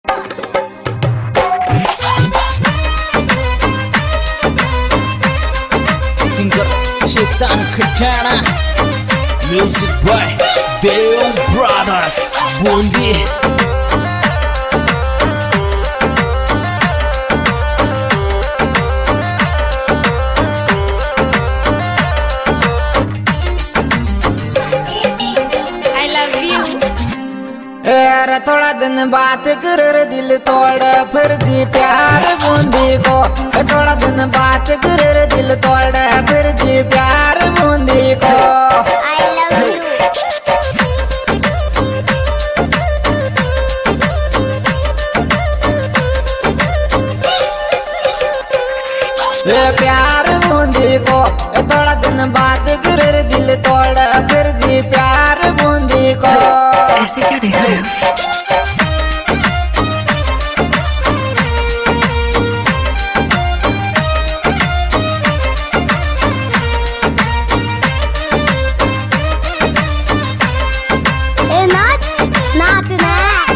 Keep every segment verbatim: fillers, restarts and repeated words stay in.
Singer Shaitan Khatana, music by Dev brothers Bundi. यार थोड़ा दिन बात कर दिल तोड़ फिर जी प्यार बूंदी को। थोड़ा दिन बात कर दिल तोड़ फिर जी प्यार बूंदी को। ये प्यार बूंदी को। थोड़ा दिन बात कर दिल तोड़ फिर जी प्यार बूंदी को। ऐसे क्या देख रहे हो? ए नाच नाच ना।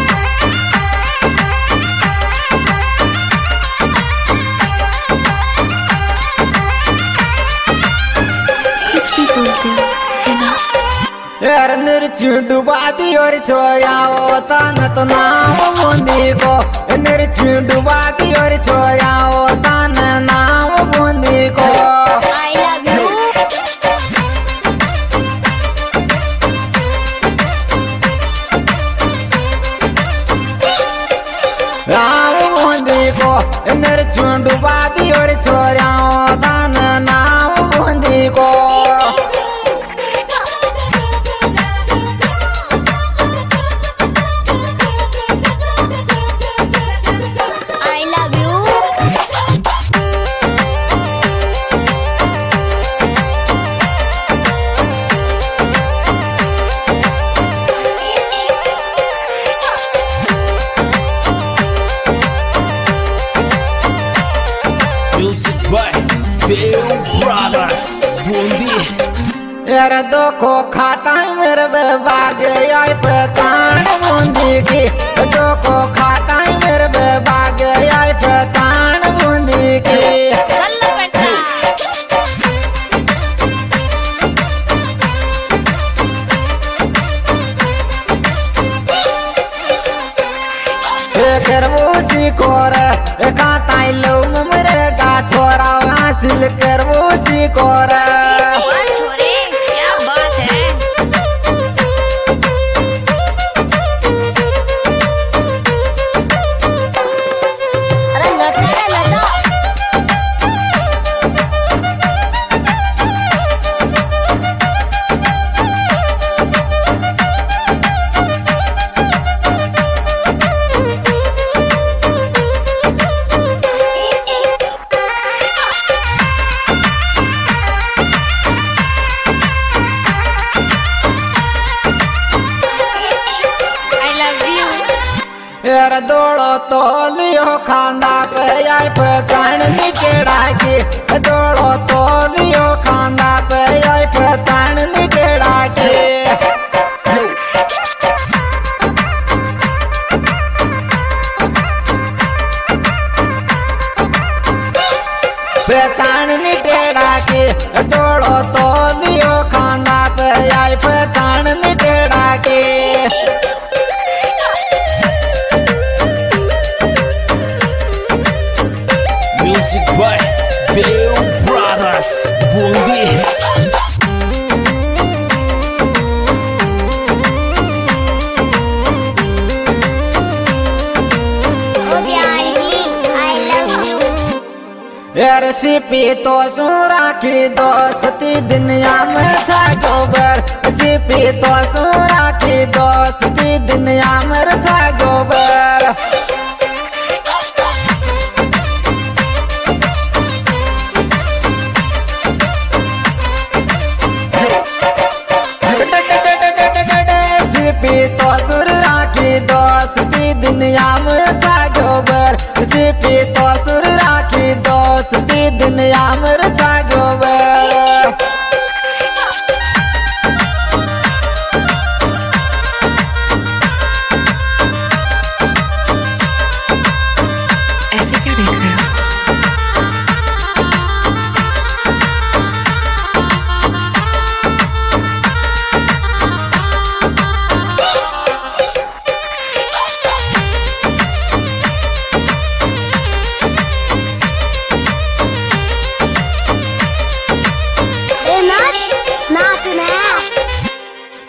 कुछ भी बोलते हो है ना? यार निर्चू डुबा दी और छोयाओ तन तो नाम बूंदी को। निर्चू डुबा दी और छोयाओ तन नाम बूंदी को। I love you. Ram Bundi को। निर्चू डुबा दी और छोयाओ तन नाम बूंदी को। Music by Dev brothers Bundi. यार दो को खाता मेरे बाग आई पहचान बूंदी की। दो को खाता मेरे बाग आई पहचान बूंदी की। करवोसी कोर काताई लो मरे गा छोरा हासिल करवोसी कोर। छोरे क्या बात है। अरे नचा रे नचा। यार दौड़ो तो लियो खांदा पे आई पहचान निकेड़ा की। दौड़ो तो लियो खांदा पे आई पहचान निकेड़ा की। पहचान निकेड़ा की। दौड़ो तो लियो खांदा पे आई पहचान निकेड़ा की। Music by Dev brothers Bundi. यार सिपी तो सूरा की दोस्ती दुनिया में था गोबर। सिपी तो सूरा की दोस्ती दुनिया में था गोबर। सिपी तो सूरा की दोस्ती दुनिया में था गोबर। सिपी तो सूरा की दोस्ती दुनिया में था गोबर।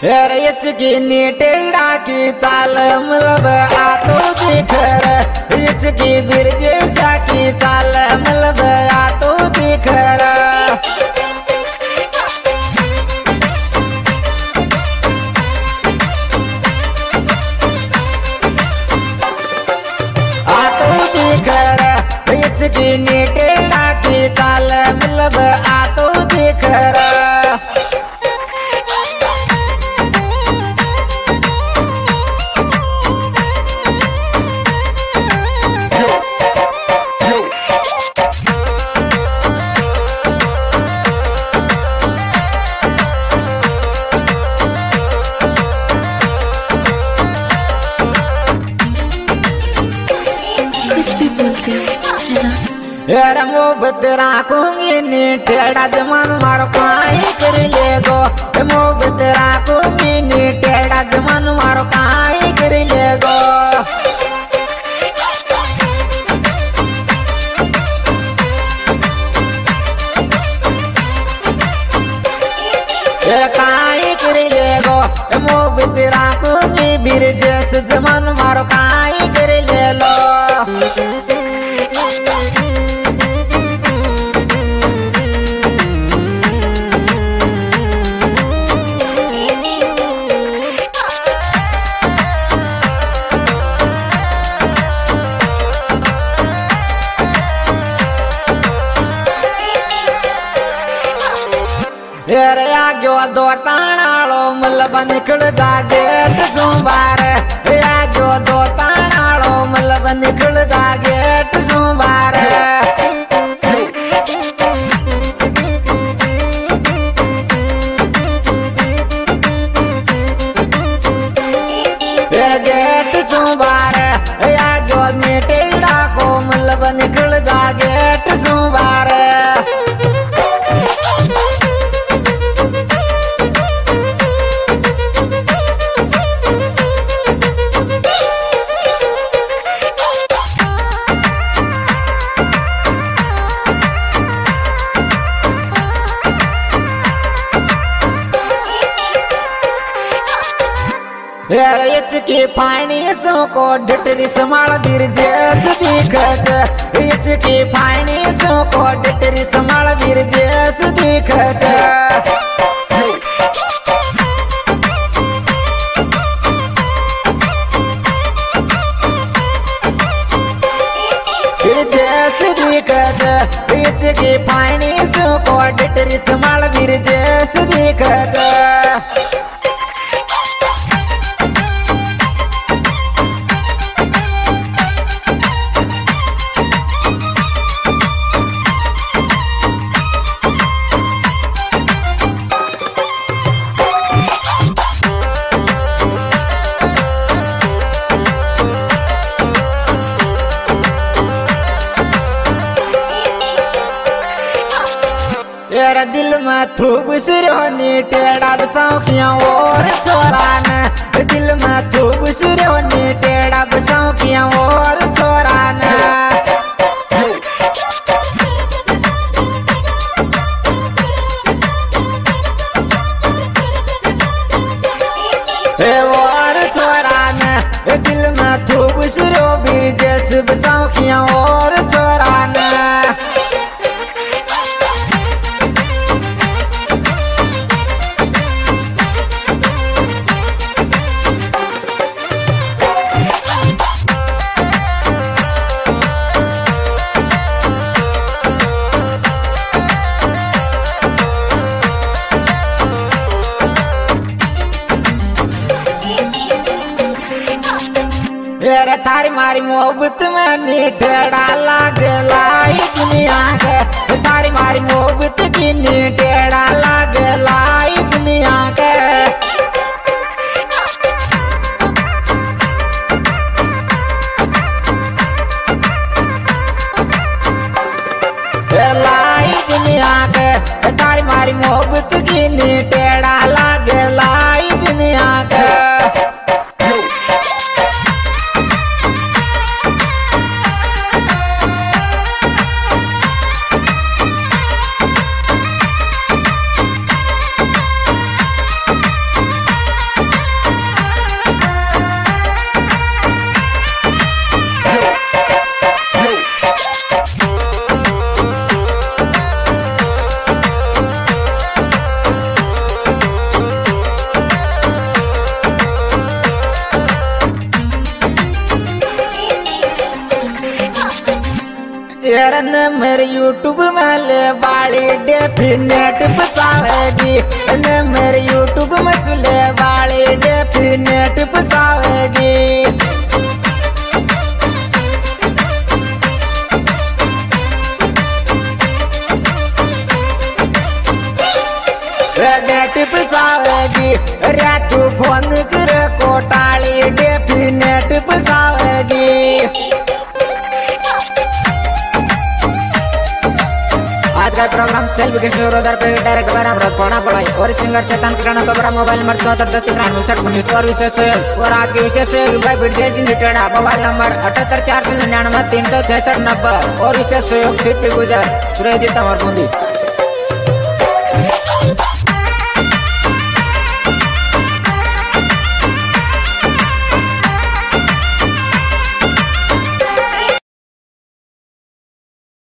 इसकी टेढ़ा की चाल मतलब आतो दिखर, इसकी बिरजेशा की चाल मतलब आतो दिखर। आतो दिखर इसकी टेढ़ा की चाल मतलब आतो दिखर। कुछ भी बोलते हो है ना। यार मोहब्बत राखूंगी नी टेढ़ा जमान मारो काई कर ले गो, मोहब्बत राखूंगी नी टेढ़ा जमान मारो काई कर ले गो। काई कर ले गो मोहब्बत राखूंगी बिरजेश जमान मारो काई कर ले लो। यार आग्यो दो ताणालो मतलब निकल जा गेट सोमवार, आग्यो दो ताणालो मतलब निकल जा गेट सोमवार। गेट सोमवार आग्यो ने टेढ़ा को मतलब निकल जा गेट सोमवार। यार इसकी पानी सो को डटरी समाल बिरजेश दिखत, इसकी पानी सो को डटरी समाल बिरजेश दिखत। बिरजेश दिखत इसकी पानी सो को डटरी समाल बिरजेश दिखत। यार दिल में थूब सिरोनी टेढ़ा बसौखियाँ और छोरान, दिल में थूब सिरोनी टेढ़ा बसौखियाँ और छोरान। और छोरान दिल में थूब सिरो बिरजेश बसौखियाँ और छोरान। यार थारी मारी मोहब्बत में नी टेढ़ा लागला ई दुनिया के, थारी मारी मोहब्बत की नी टेढ़ा लागला ई दुनिया के। लाई दुनिया के तारी मारी मोहब्बत की नी टेढ़ा लागला ई दुनिया के। यार न मेरे यूट्यूब में ले बाली डेफिनेट फसावेगी, न मेरे यूट्यूब में ले बाली डेफिनेट फसावेगी। नेट फसावेगी रे तू फोन कर कोटाली डेफिनेट फसावेगी। आज का प्रोग्राम सेल्फ के शुरूआत पे डायरेक्ट बराबर पढ़ा पढ़ाई और singer Chetan Kiran Sobra mobile number चौहत्तर दस तिरानवे उनसठ उन्नीस और विशेष और आपके विशेष भाई वीडियो लिमिटेड मोबाइल नंबर अठहत्तर चार सौ निन्यानवे तीन सौ छसठ नब्बे और विशेष सहयोग सिर्फ गुजर सुरेजित अमर बूंदी।